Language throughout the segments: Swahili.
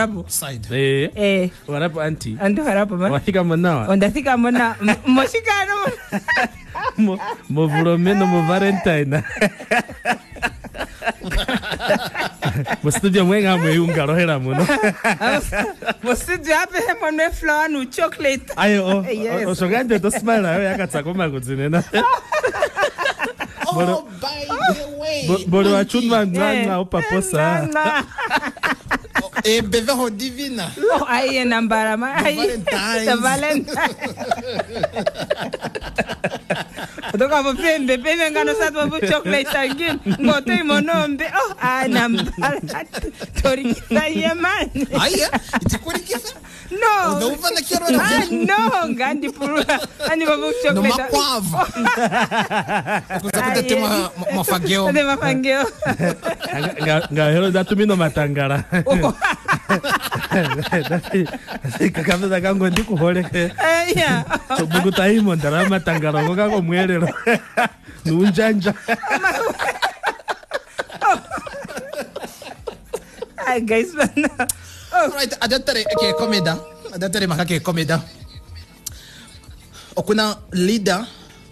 side. Warapo anti. Anti warapo man. Wafika mwana. Ondafika mwana. Moshikano. Mo vulomeno mo Valentine. Mo studio mwenga mweunga rohera muno. Mo studio ape hemone flower no chocolate. Ayo osogande to smile ayo yakatsakoma kudzinena. Oh, by the way. Bolo achunwa nzana upaposa. Beveho divina. Oh, aye nambara ma. The Valentine. Otoka bo pembe ngano satwa bo chocolate again. Ngoto imonombe. Oh, nambara. Tori kisa man. Aye, itikuri kisa? No. Udovana kero na. No, ngandi purua. Ani bo chocolate. No makwavo. Kuzakuta tema mafageo. Tema mafageo. Ngahero datumino matangara. Kakabeza kangu ndikuhole. Buguta himo ndara matangara ngoko mwelero. Nunjanja. Guys, right, adatare ke komeda. Adatare makake komeda. Okuna leader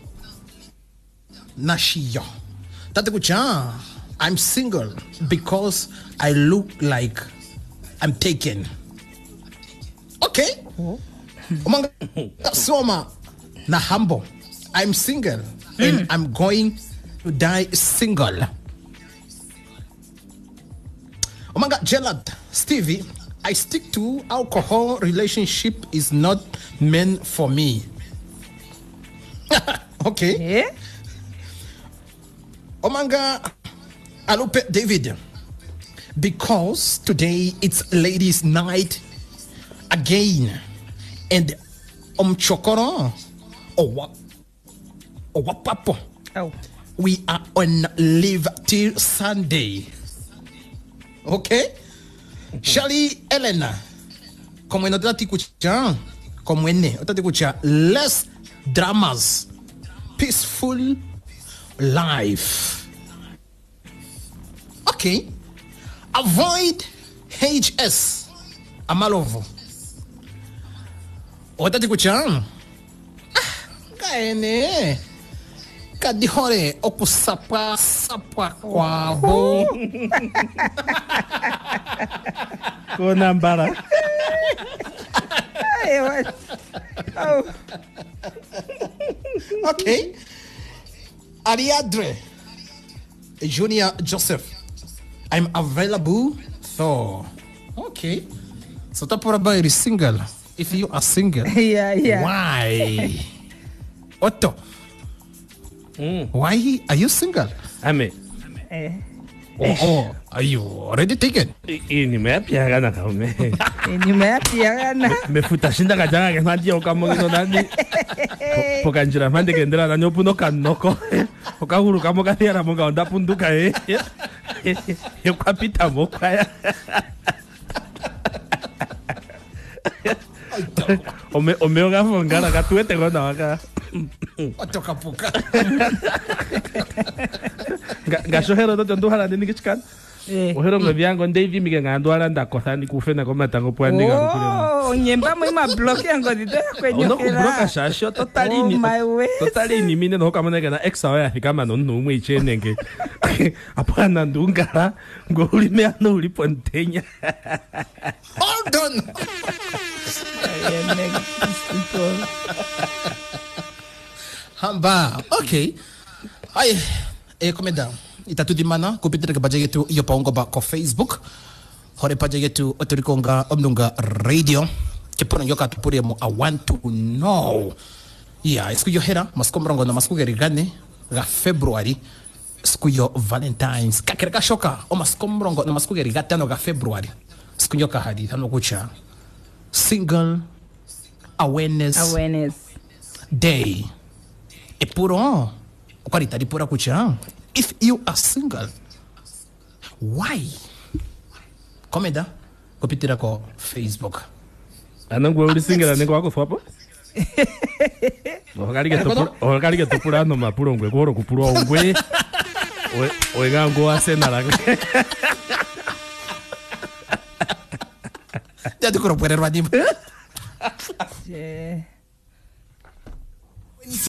Nashio. Tate kucha. I'm single because I look like I'm taken. Okay. Umanga soma na humble. I'm single and I'm going to die single. Umanga Gelad Stevie, I stick to alcohol. Relationship is not meant for me. Okay. Umanga Alupe David, because today it's ladies' night again, and chokoro papo. We are on leave till Sunday. Okay, Shali Elena, como no tati kucha, como ene, tati kucha, less dramas, peaceful life. Okay. Avoid HS. Amalovo. Otati kucha. Kaene. Kadihore okusapa sapa kwabo. Konambara. Okay. Ariadre Junior Joseph, I'm available. So, okay. So, Tapuraba is single. If you are single, yeah. Why? Otto, why are you single? Ame. Oh, are you already taken? Ini meapia na kaume. Ini meapia na. Mefuta shinda kajanga ke mandi okamongo nani. Pokanjira mande kendera na nyopuno kanoko. Okahuru kamo katiara monga onda punduka Yo kapita mokaya. Omeo gafongana katuete gona waka. Otoka puka. Gashohero do nduhala nini kichkan. Ohero ngavyango David migenga ndwala ndakothani kufena kwa matango pwani ngarukulemo. Nyemba mwima block yango dide kwenye. Ono kubloka shasho totally ni mine no kama na exa ya kama no mwe ichenenge. Apana ndungara ngoli me ano uli pontenya. Hold on. Hamba. Okay. Ay, komeda. Itatuti mana kupitia ke baje yetu iyo paongo ba ko Facebook. Hore paje yetu oturikonga omnunga radio. Kepona yoka tupuri mo I want to know. Yeah, siku yo hera maskomrongo na masku gerigane ga February. Siku yo Valentine's. Kakereka shoka o maskomrongo na masku gerigatano ga February. Siku yo ka hadi tano kucha. Single awareness day. E puro ukarita di pura kucha. If you are single, why? Komeda kupitira ko Facebook. Anangu uli single anengo wako fapo? Okali ke topura no mapuro ngwe koro kupuro ngwe. Oiga ngo asena la. Ya te quiero poner, Vadim. Je.